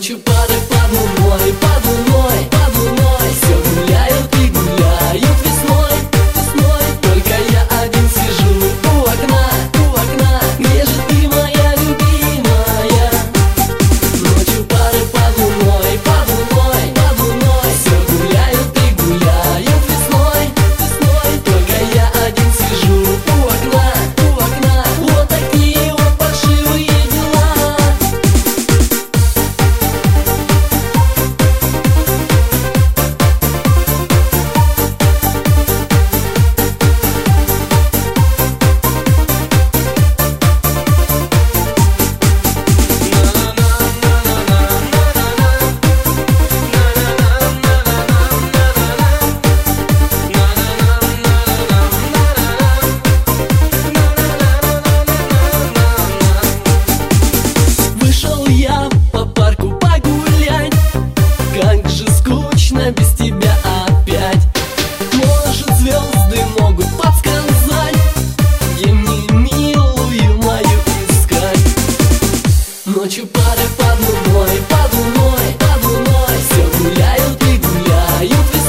Ночью пары под луной, под луной, под луной все гуляют и гуляют весной, весной. Только я один сижу у окна, где же ты, моя любимая? Ночью пары под луной, под луной, под луной все гуляют и гуляют весной, весной. Только я один сижу у окна, вот такие вот паршивые дела. Вышел я по парку погулять, как же скучно без тебя опять. Может, звезды могут подсказать, где мне милую мою искать. Ночью пары под луной, под луной, под луной все гуляют и гуляют.